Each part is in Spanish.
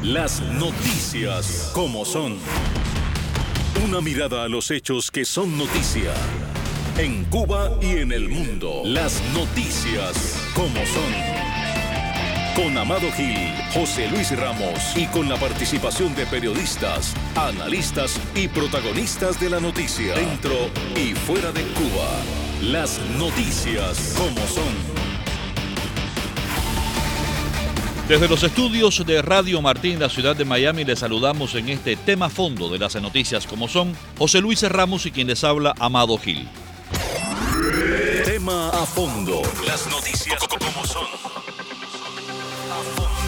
Las noticias como son. Una mirada a los hechos que son noticia. En Cuba y en el mundo. Las noticias como son. Con Amado Gil, José Luis Ramos y con la participación de periodistas, analistas y protagonistas de la noticia. Dentro y fuera de Cuba. Las noticias como son. Desde los estudios de Radio Martín, en la ciudad de Miami, les saludamos en este tema fondo de las noticias como son José Luis Ramos y quien les habla, Amado Gil. Tema a fondo. Las noticias como son. A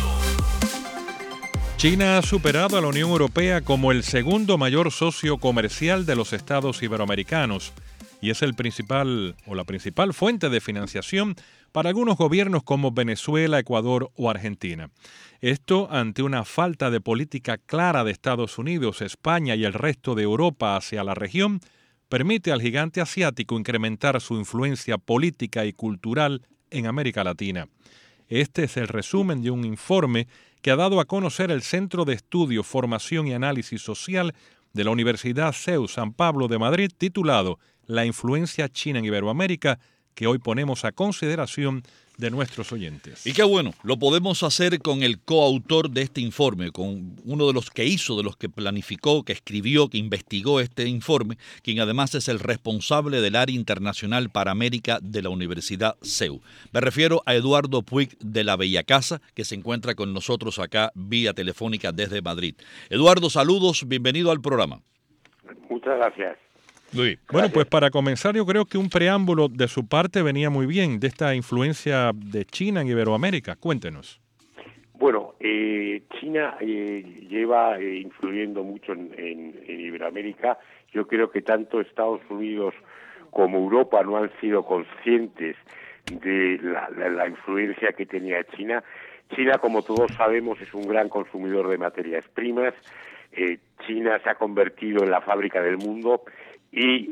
fondo. China ha superado a la Unión Europea como el segundo mayor socio comercial de los estados iberoamericanos y es la principal fuente de financiación para algunos gobiernos como Venezuela, Ecuador o Argentina. Esto ante una falta de política clara de Estados Unidos, España y el resto de Europa hacia la región, permite al gigante asiático incrementar su influencia política y cultural en América Latina. Este es el resumen de un informe que ha dado a conocer el Centro de Estudio, Formación y Análisis Social de la Universidad CEU San Pablo de Madrid, titulado La influencia china en Iberoamérica, que hoy ponemos a consideración de nuestros oyentes. Y qué bueno, lo podemos hacer con el coautor de este informe, con uno de los que hizo, de los que planificó, que escribió, que investigó este informe, quien además es el responsable del área internacional para América de la Universidad CEU. Me refiero a Eduardo Puig de la Bellacasa, que se encuentra con nosotros acá vía telefónica desde Madrid. Eduardo, saludos, bienvenido al programa. Muchas gracias. Luis. Bueno, pues para comenzar yo creo que un preámbulo de su parte venía muy bien de esta influencia de China en Iberoamérica. Cuéntenos. Bueno, China lleva influyendo mucho en Iberoamérica. Yo creo que tanto Estados Unidos como Europa no han sido conscientes de la influencia que tenía China. China, como todos sabemos, es un gran consumidor de materias primas. China se ha convertido en la fábrica del mundo y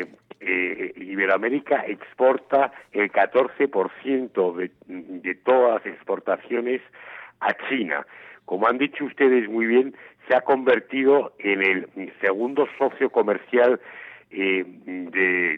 Iberoamérica exporta el 14% de todas las exportaciones a China. Como han dicho ustedes muy bien, se ha convertido en el segundo socio comercial de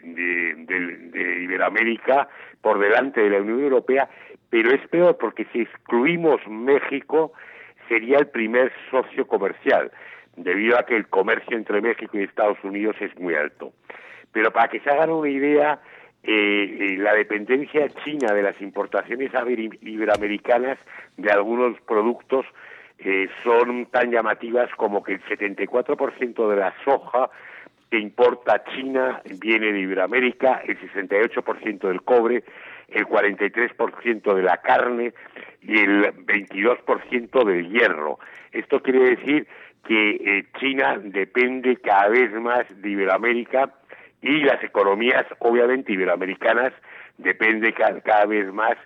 Iberoamérica por delante de la Unión Europea, pero es peor porque si excluimos México sería el primer socio comercial, debido a que el comercio entre México y Estados Unidos es muy alto. Pero para que se hagan una idea, la dependencia china de las importaciones iberoamericanas de algunos productos son tan llamativas como que el 74% de la soja que importa China viene de Iberoamérica, el 68% del cobre, el 43% de la carne y el 22% del hierro. Esto quiere decir que China depende cada vez más de Iberoamérica y las economías, obviamente, iberoamericanas dependen cada vez más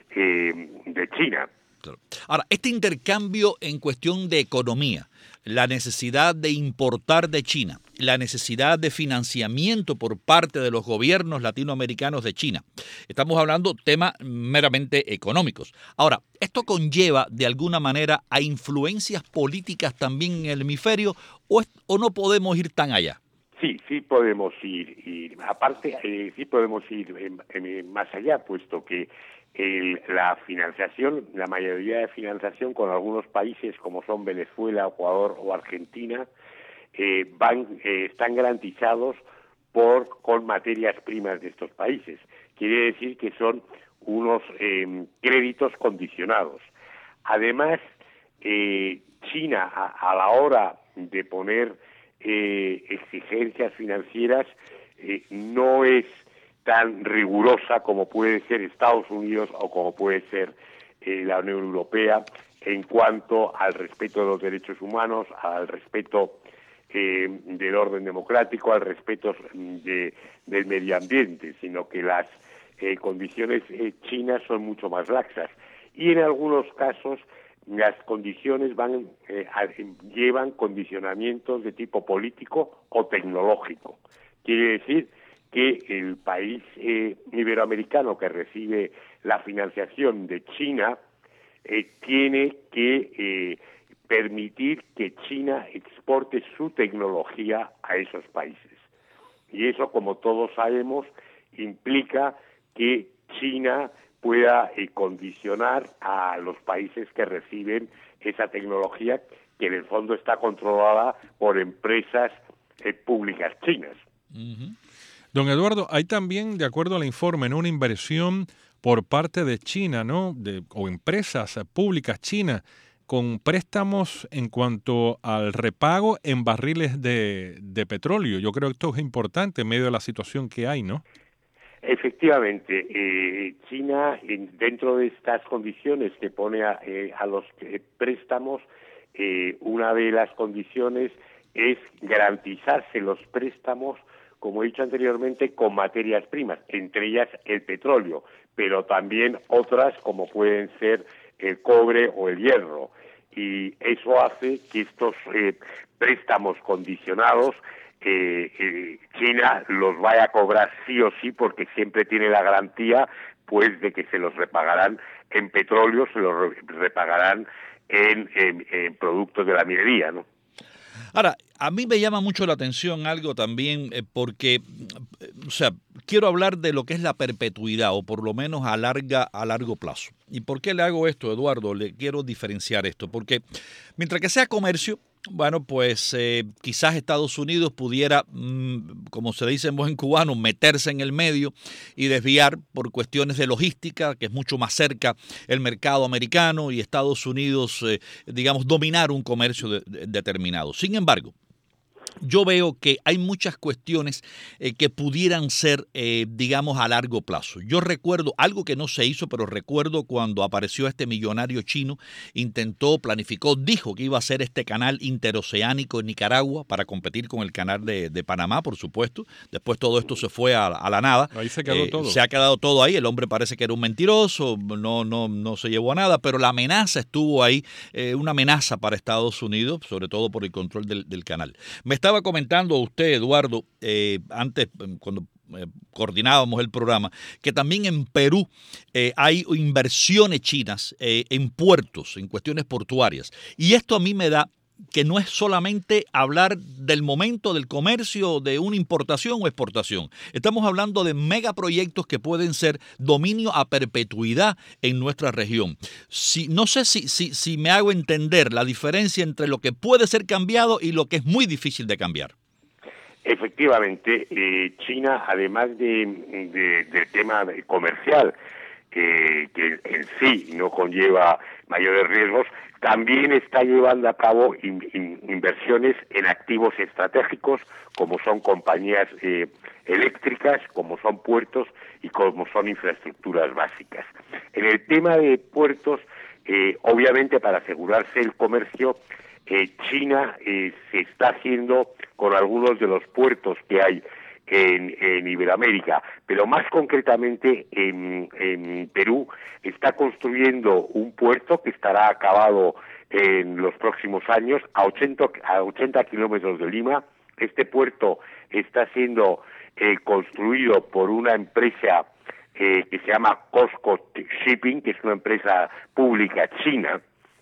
de China. Claro. Ahora, este intercambio en cuestión de economía, la necesidad de importar de China, la necesidad de financiamiento por parte de los gobiernos latinoamericanos de China. Estamos hablando de temas meramente económicos. Ahora, ¿esto conlleva de alguna manera a influencias políticas también en el hemisferio o no podemos ir tan allá? Sí podemos ir. Y aparte, sí podemos ir más allá, puesto que la financiación, la mayoría de financiación con algunos países como son Venezuela, Ecuador o Argentina, están garantizados con materias primas de estos países. Quiere decir que son unos créditos condicionados. Además, China a la hora de poner exigencias financieras no es tan rigurosa como puede ser Estados Unidos o como puede ser la Unión Europea en cuanto al respeto de los derechos humanos, al respeto del orden democrático, al respeto del medio ambiente, sino que las condiciones chinas son mucho más laxas. Y en algunos casos las condiciones llevan condicionamientos de tipo político o tecnológico. Quiere decir que el país iberoamericano que recibe la financiación de China tiene que permitir que China exporte su tecnología a esos países. Y eso, como todos sabemos, implica que China pueda condicionar a los países que reciben esa tecnología, que en el fondo está controlada por empresas públicas chinas. Uh-huh. Don Eduardo, hay también, de acuerdo al informe, ¿no?, una inversión por parte de China, ¿no?, o empresas públicas chinas, con préstamos en cuanto al repago en barriles de petróleo. Yo creo que esto es importante en medio de la situación que hay, ¿no? Efectivamente, China, dentro de estas condiciones que pone a los préstamos, una de las condiciones es garantizarse los préstamos, como he dicho anteriormente, con materias primas, entre ellas el petróleo, pero también otras como pueden ser el cobre o el hierro. Y eso hace que estos préstamos condicionados China los vaya a cobrar sí o sí, porque siempre tiene la garantía pues de que se los repagarán en petróleo, se los repagarán en productos de la minería, ¿no? Ahora, a mí me llama mucho la atención algo también porque, o sea, quiero hablar de lo que es la perpetuidad o por lo menos a largo plazo. ¿Y por qué le hago esto, Eduardo? Le quiero diferenciar esto porque mientras que sea comercio, bueno, pues quizás Estados Unidos pudiera, como se dice en buen cubano, meterse en el medio y desviar por cuestiones de logística, que es mucho más cerca el mercado americano, y Estados Unidos, digamos, dominar un comercio determinado. Sin embargo, yo veo que hay muchas cuestiones que pudieran ser, digamos, a largo plazo. Yo recuerdo algo que no se hizo, pero recuerdo cuando apareció este millonario chino, planificó, dijo que iba a hacer este canal interoceánico en Nicaragua para competir con el canal de Panamá, por supuesto. Después todo esto se fue a la nada. Ahí se quedó todo. Se ha quedado todo ahí. El hombre parece que era un mentiroso, no se llevó a nada, pero la amenaza estuvo ahí, una amenaza para Estados Unidos, sobre todo por el control del canal. Me estaba comentando usted, Eduardo, antes cuando coordinábamos el programa, que también en Perú hay inversiones chinas en puertos, en cuestiones portuarias. Y esto a mí me da que no es solamente hablar del momento del comercio, de una importación o exportación. Estamos hablando de megaproyectos que pueden ser dominio a perpetuidad en nuestra región. No sé si me hago entender la diferencia entre lo que puede ser cambiado y lo que es muy difícil de cambiar. Efectivamente, China, además del tema comercial, que en sí no conlleva mayores riesgos, también está llevando a cabo inversiones en activos estratégicos, como son compañías eléctricas, como son puertos y como son infraestructuras básicas. En el tema de puertos, obviamente para asegurarse el comercio, China se está haciendo con algunos de los puertos que hay en Iberoamérica, pero más concretamente en Perú está construyendo un puerto que estará acabado en los próximos años a 80 kilómetros de Lima. Este puerto está siendo construido por una empresa que se llama COSCO Shipping, que es una empresa pública china,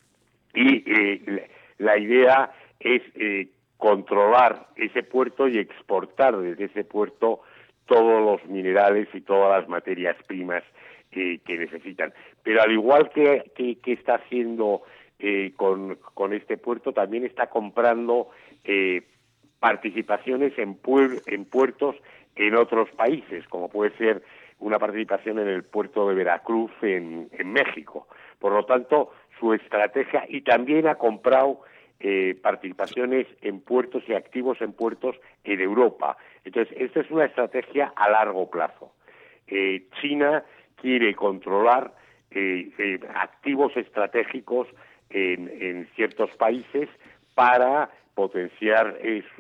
y la idea es controlar ese puerto y exportar desde ese puerto todos los minerales y todas las materias primas que necesitan. Pero al igual que está haciendo con este puerto, también está comprando participaciones en puertos en otros países, como puede ser una participación en el puerto de Veracruz en México. Por lo tanto, su estrategia, y también ha comprado participaciones en puertos y activos en puertos en Europa. Entonces, esta es una estrategia a largo plazo. China quiere controlar activos estratégicos en ciertos países para potenciar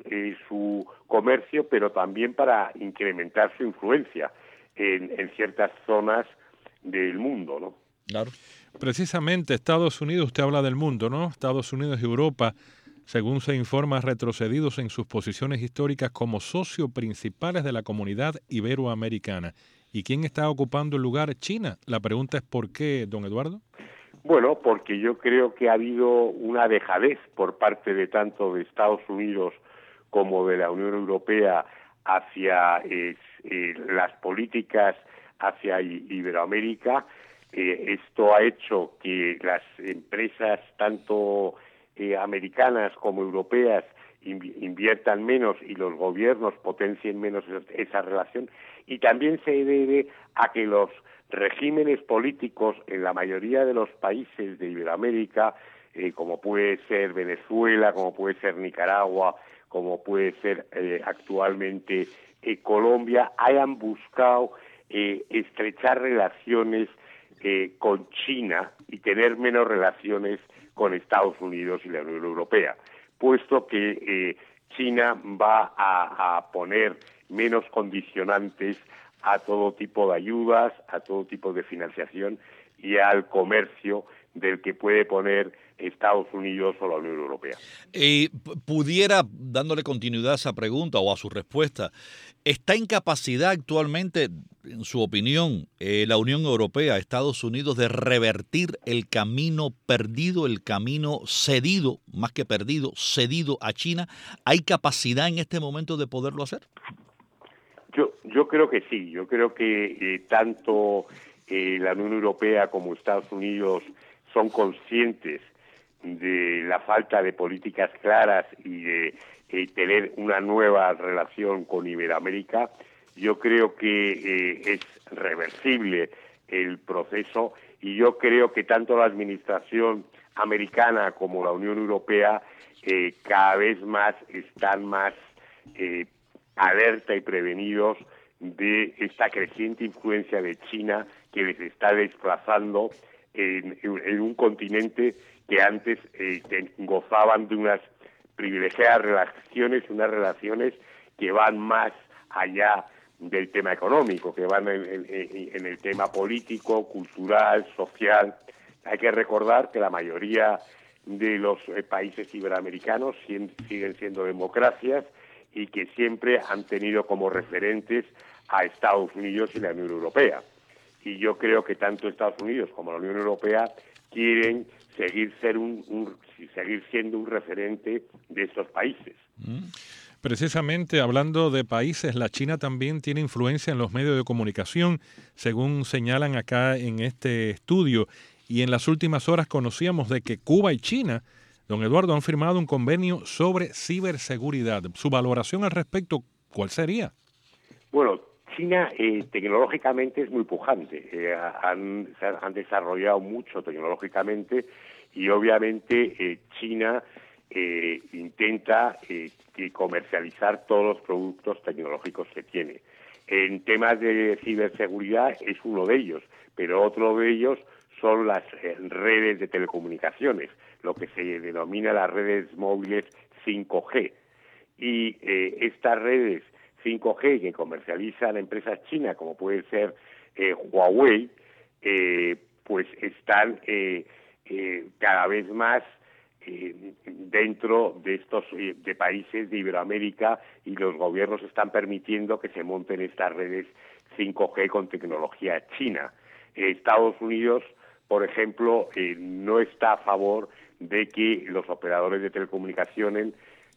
su comercio, pero también para incrementar su influencia en ciertas zonas del mundo, ¿no? Claro. Precisamente Estados Unidos, usted habla del mundo, ¿no? Estados Unidos y Europa, según se informa, retrocedidos en sus posiciones históricas como socios principales de la comunidad iberoamericana. ¿Y quién está ocupando el lugar? China. La pregunta es ¿por qué, don Eduardo? Bueno, porque yo creo que ha habido una dejadez por parte de tanto de Estados Unidos como de la Unión Europea hacia las políticas hacia Iberoamérica. Esto ha hecho que las empresas tanto americanas como europeas inviertan menos y los gobiernos potencien menos esa relación, y también se debe a que los regímenes políticos en la mayoría de los países de Iberoamérica, como puede ser Venezuela, como puede ser Nicaragua, como puede ser actualmente Colombia, hayan buscado estrechar relaciones con China y tener menos relaciones con Estados Unidos y la Unión Europea, puesto que China va a poner menos condicionantes a todo tipo de ayudas, a todo tipo de financiación y al comercio del que puede poner Estados Unidos o la Unión Europea. Pudiera, dándole continuidad a esa pregunta o a su respuesta, ¿está en capacidad actualmente, en su opinión, la Unión Europea, Estados Unidos, de revertir el camino perdido, el camino cedido, más que perdido, cedido a China? ¿Hay capacidad en este momento de poderlo hacer? Yo creo que sí. Yo creo que tanto la Unión Europea como Estados Unidos son conscientes de la falta de políticas claras y de tener una nueva relación con Iberoamérica. Yo creo que es reversible el proceso, y yo creo que tanto la administración americana como la Unión Europea cada vez más están más alerta y prevenidos de esta creciente influencia de China que les está desplazando en un continente que antes gozaban de unas privilegiadas relaciones, unas relaciones que van más allá del tema económico, que van en el tema político, cultural, social. Hay que recordar que la mayoría de los países iberoamericanos siguen siendo democracias y que siempre han tenido como referentes a Estados Unidos y la Unión Europea. Y yo creo que tanto Estados Unidos como la Unión Europea quieren seguir siendo un referente de estos países. Precisamente hablando de países, la China también tiene influencia en los medios de comunicación, según señalan acá en este estudio. Y en las últimas horas conocíamos de que Cuba y China, don Eduardo, han firmado un convenio sobre ciberseguridad. ¿Su valoración al respecto cuál sería? Bueno, China tecnológicamente es muy pujante. Han desarrollado mucho tecnológicamente y obviamente China intenta comercializar todos los productos tecnológicos que tiene. En temas de ciberseguridad es uno de ellos, pero otro de ellos son las redes de telecomunicaciones, lo que se denomina las redes móviles 5G. Y estas redes 5G que comercializan empresas chinas, como puede ser Huawei, pues están cada vez más dentro de estos de países de Iberoamérica, y los gobiernos están permitiendo que se monten estas redes 5G con tecnología china. Estados Unidos, por ejemplo, no está a favor de que los operadores de telecomunicaciones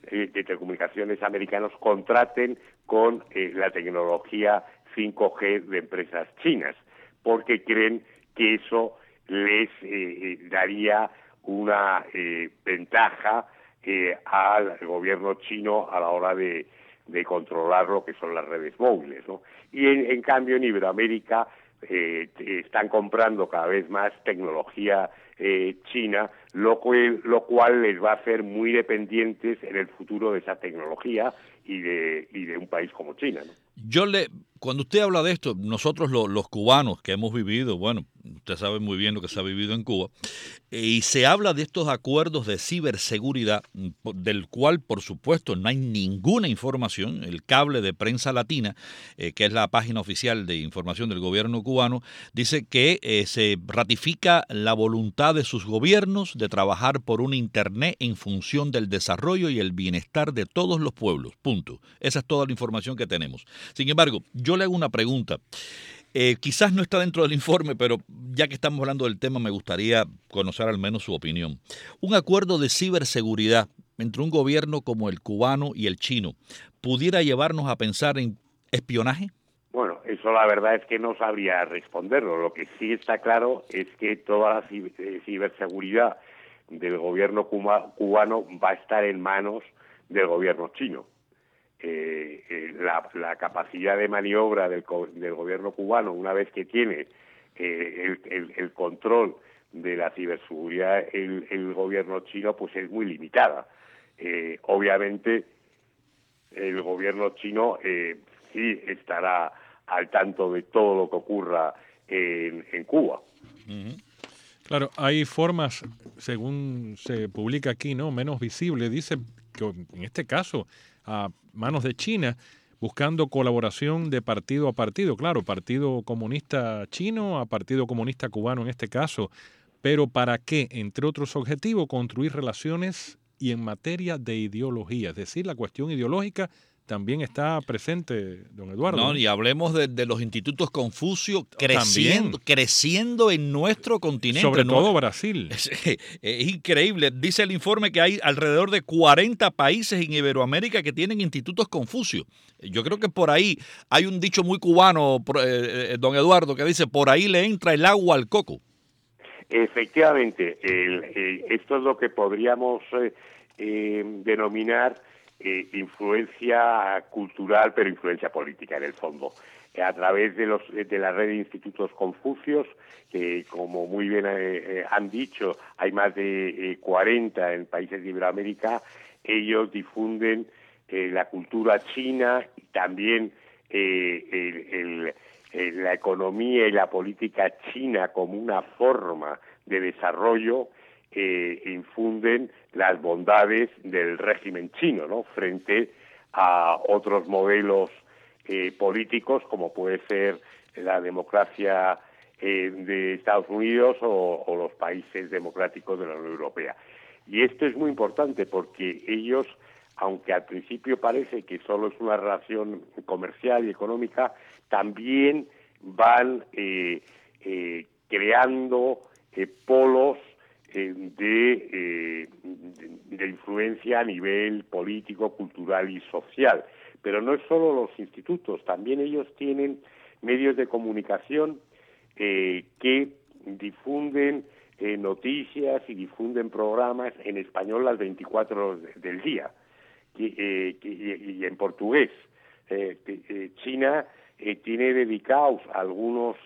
americanos contraten con la tecnología 5G de empresas chinas, porque creen que eso les daría una ventaja al gobierno chino a la hora de controlar lo que son las redes móviles, ¿no? Y en cambio en Iberoamérica están comprando cada vez más tecnología china, lo cual les va a hacer muy dependientes en el futuro de esa tecnología y de un país como China, ¿no? Cuando usted habla de esto, nosotros los cubanos que hemos vivido, bueno, usted sabe muy bien lo que se ha vivido en Cuba, y se habla de estos acuerdos de ciberseguridad, del cual, por supuesto, no hay ninguna información. El cable de Prensa Latina, que es la página oficial de información del gobierno cubano, dice que se ratifica la voluntad de sus gobiernos de trabajar por un Internet en función del desarrollo y el bienestar de todos los pueblos, punto. Esa es toda la información que tenemos. Sin embargo, yo le hago una pregunta. Quizás no está dentro del informe, pero ya que estamos hablando del tema, me gustaría conocer al menos su opinión. Un acuerdo de ciberseguridad entre un gobierno como el cubano y el chino, ¿pudiera llevarnos a pensar en espionaje? Bueno, eso la verdad es que no sabría responderlo. Lo que sí está claro es que toda la ciberseguridad del gobierno cubano va a estar en manos del gobierno chino. La capacidad de maniobra del gobierno cubano, una vez que tiene el control de la ciberseguridad el gobierno chino, pues es muy limitada. Obviamente el gobierno chino sí estará al tanto de todo lo que ocurra en Cuba. Uh-huh. Claro, hay formas, según se publica aquí, ¿no?, menos visibles. Dice que en este caso, a manos de China, buscando colaboración de partido a partido. Claro, Partido Comunista Chino a Partido Comunista Cubano en este caso. Pero ¿para qué? Entre otros objetivos, construir relaciones y en materia de ideología. Es decir, la cuestión ideológica también está presente, don Eduardo. No, y hablemos de los institutos Confucio creciendo en nuestro continente. Sobre todo Brasil. Es increíble. Dice el informe que hay alrededor de 40 países en Iberoamérica que tienen institutos Confucio. Yo creo que por ahí hay un dicho muy cubano, don Eduardo, que dice, por ahí le entra el agua al coco. Efectivamente, esto es lo que podríamos denominar influencia cultural, pero influencia política en el fondo. A través de la red de institutos Confucios, que como muy bien han dicho, hay más de 40 en países de Iberoamérica, ellos difunden la cultura china y también la economía y la política china como una forma de desarrollo. Infunden las bondades del régimen chino, ¿no?, frente a otros modelos políticos, como puede ser la democracia de Estados Unidos o los países democráticos de la Unión Europea. Y esto es muy importante porque ellos, aunque al principio parece que solo es una relación comercial y económica, también van creando polos de influencia a nivel político, cultural y social. Pero no es solo los institutos, también ellos tienen medios de comunicación que difunden noticias y difunden programas en español las 24 horas del día y en portugués. China tiene dedicados algunos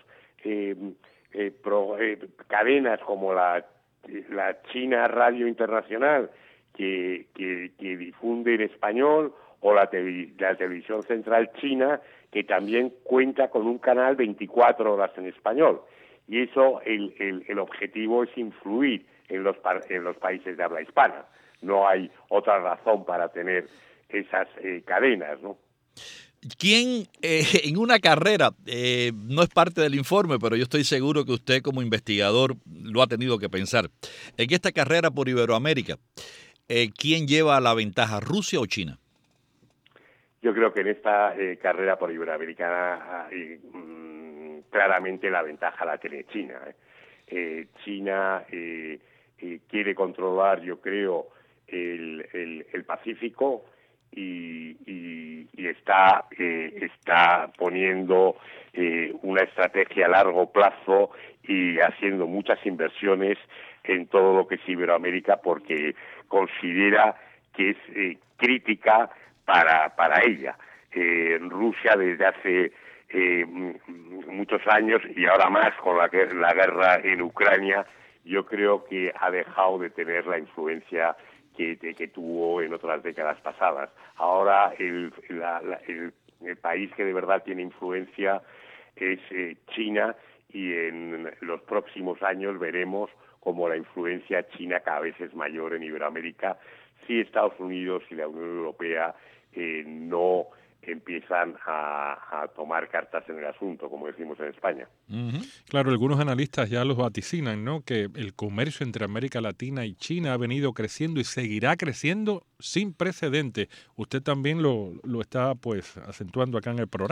cadenas como la China Radio Internacional que difunde en español, o la televisión central china, que también cuenta con un canal 24 horas en español. Y eso, el objetivo es influir en los países de habla hispana. No hay otra razón para tener esas cadenas, ¿no? ¿Quién en una carrera, no es parte del informe, pero yo estoy seguro que usted como investigador lo ha tenido que pensar, en esta carrera por Iberoamérica, ¿quién lleva la ventaja, Rusia o China? Yo creo que en esta carrera por Iberoamericana claramente la ventaja la tiene China. China quiere controlar, yo creo, el Pacífico, y está poniendo una estrategia a largo plazo y haciendo muchas inversiones en todo lo que es Iberoamérica, porque considera que es crítica para ella. Rusia desde hace muchos años, y ahora más con la guerra en Ucrania, yo creo que ha dejado de tener la influencia que tuvo en otras décadas pasadas. Ahora el país que de verdad tiene influencia es China, y en los próximos años veremos cómo la influencia china cada vez es mayor en Iberoamérica, si Estados Unidos y la Unión Europea no empiezan a tomar cartas en el asunto, como decimos en España. Uh-huh. Claro, algunos analistas ya los vaticinan, ¿no?, que el comercio entre América Latina y China ha venido creciendo y seguirá creciendo sin precedentes. Usted también lo está pues acentuando acá en el programa.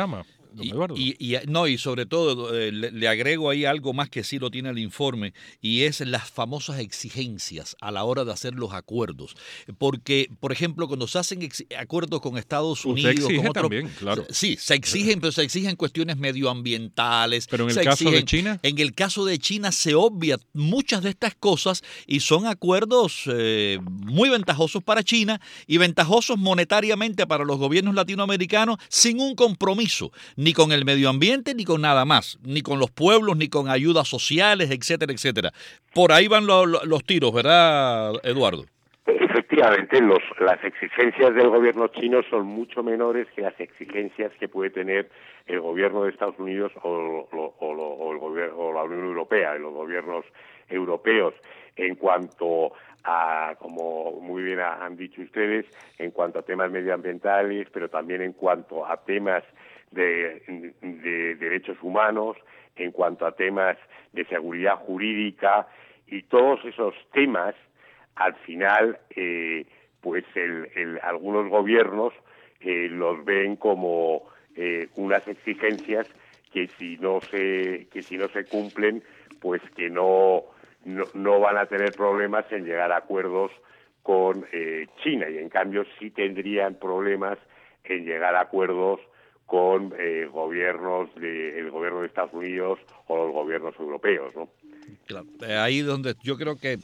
don Eduardo. Y sobre todo le agrego ahí algo más que sí lo tiene el informe, y es las famosas exigencias a la hora de hacer los acuerdos. Porque, por ejemplo, cuando se hacen acuerdos con Estados Unidos, se exige con otros, también, claro. Sí, se exigen, pero se exigen cuestiones medioambientales. Pero en el caso de China. En el caso de China se obvia muchas de estas cosas y son acuerdos muy ventajosos para China y ventajosos monetariamente para los gobiernos latinoamericanos, sin un compromiso ni con el medio ambiente ni con nada más, ni con los pueblos, ni con ayudas sociales, etcétera, etcétera. Por ahí van los tiros, ¿verdad, Eduardo? Efectivamente, las exigencias del gobierno chino son mucho menores que las exigencias que puede tener el gobierno de Estados Unidos o la Unión Europea, y los gobiernos europeos, en cuanto a, como muy bien han dicho ustedes, en cuanto a temas medioambientales, pero también en cuanto a temas de derechos humanos, en cuanto a temas de seguridad jurídica, y todos esos temas, al final, pues algunos gobiernos los ven como unas exigencias que si no se cumplen, pues que no van a tener problemas en llegar a acuerdos con China, y en cambio sí tendrían problemas en llegar a acuerdos con gobiernos el gobierno de Estados Unidos o los gobiernos europeos, ¿no? Claro, ahí donde yo creo que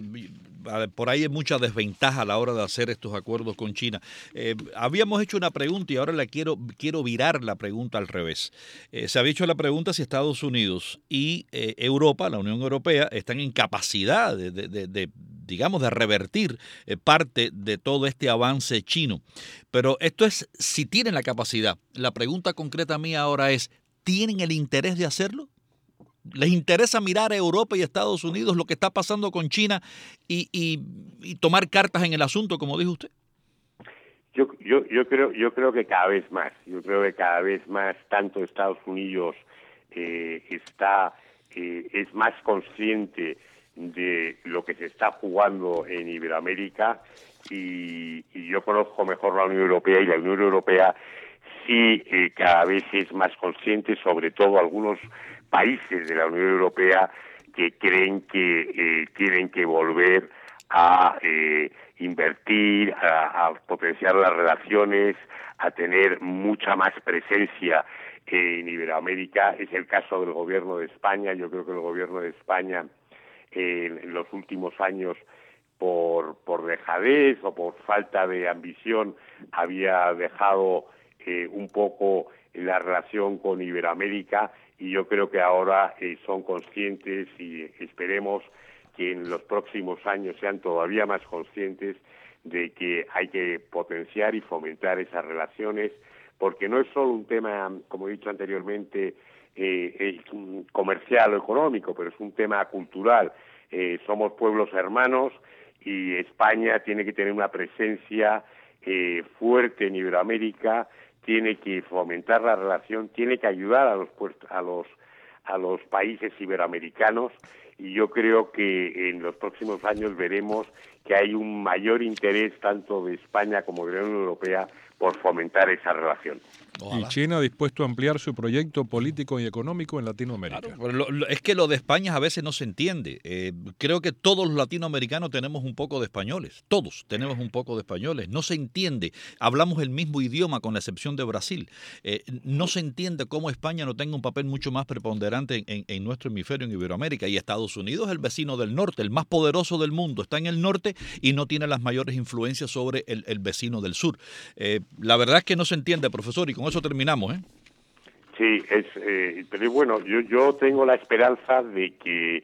por ahí hay mucha desventaja a la hora de hacer estos acuerdos con China. Habíamos hecho una pregunta y ahora quiero virar la pregunta al revés. Se había hecho la pregunta si Estados Unidos y Europa, la Unión Europea, están en capacidad digamos, de revertir parte de todo este avance chino. Pero esto es si tienen la capacidad. La pregunta concreta mía ahora es, ¿tienen el interés de hacerlo? ¿Les interesa mirar a Europa y a Estados Unidos lo que está pasando con China y tomar cartas en el asunto, como dijo usted? Yo creo que cada vez más. Yo creo que cada vez más tanto Estados Unidos es más consciente de lo que se está jugando en Iberoamérica, y yo conozco mejor la Unión Europea, y la Unión Europea sí cada vez es más consciente, sobre todo algunos países de la Unión Europea que creen que tienen que volver a invertir, a potenciar las relaciones, a tener mucha más presencia en Iberoamérica. Es el caso del gobierno de España. Yo creo que el gobierno de España en los últimos años, por dejadez o por falta de ambición, había dejado un poco la relación con Iberoamérica, y yo creo que ahora son conscientes, y esperemos que en los próximos años sean todavía más conscientes de que hay que potenciar y fomentar esas relaciones, porque no es solo un tema, como he dicho anteriormente, comercial o económico, pero es un tema cultural. Somos pueblos hermanos, y España tiene que tener una presencia fuerte en Iberoamérica, tiene que fomentar la relación, tiene que ayudar a los países iberoamericanos, y yo creo que en los próximos años veremos que hay un mayor interés tanto de España como de la Unión Europea por fomentar esa relación. Y China dispuesto a ampliar su proyecto político y económico en Latinoamérica. Claro, pero es que lo de España a veces no se entiende. Creo que todos los latinoamericanos tenemos un poco de españoles. Todos tenemos un poco de españoles. No se entiende. Hablamos el mismo idioma con la excepción de Brasil. No se entiende cómo España no tenga un papel mucho más preponderante en nuestro hemisferio, en Iberoamérica. Y Estados Unidos es el vecino del norte, el más poderoso del mundo. Está en el norte y no tiene las mayores influencias sobre el vecino del sur. La verdad es que no se entiende, profesor, y con eso terminamos, ¿eh? Sí, pero bueno, yo tengo la esperanza de que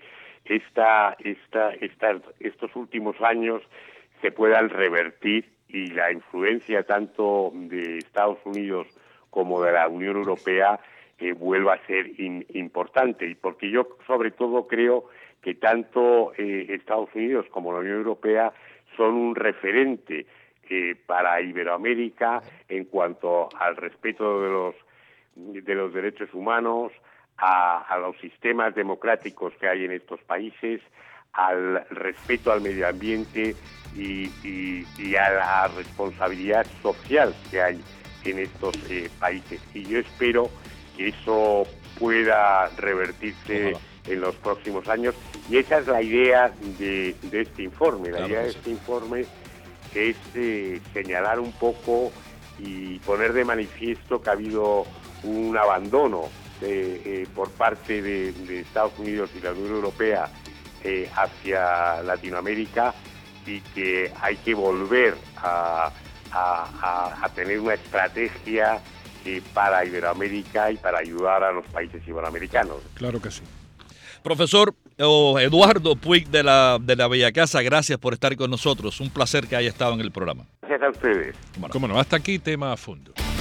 estos últimos años se puedan revertir, y la influencia tanto de Estados Unidos como de la Unión Europea vuelva a ser importante, y porque yo sobre todo creo que tanto Estados Unidos como la Unión Europea son un referente para Iberoamérica en cuanto al respeto de los derechos humanos, a los sistemas democráticos que hay en estos países, al respeto al medio ambiente y a la responsabilidad social que hay en estos países. Y yo espero que eso pueda revertirse en los próximos años. Y esa es la idea de este informe. La idea de este informe es señalar un poco y poner de manifiesto que ha habido un abandono por parte de Estados Unidos y la Unión Europea hacia Latinoamérica, y que hay que volver a tener una estrategia para Iberoamérica y para ayudar a los países iberoamericanos. Claro que sí. Profesor Eduardo Puig de la Bellacasa, gracias por estar con nosotros. Un placer que haya estado en el programa. Gracias a ustedes. Cómo no, hasta aquí tema a fondo.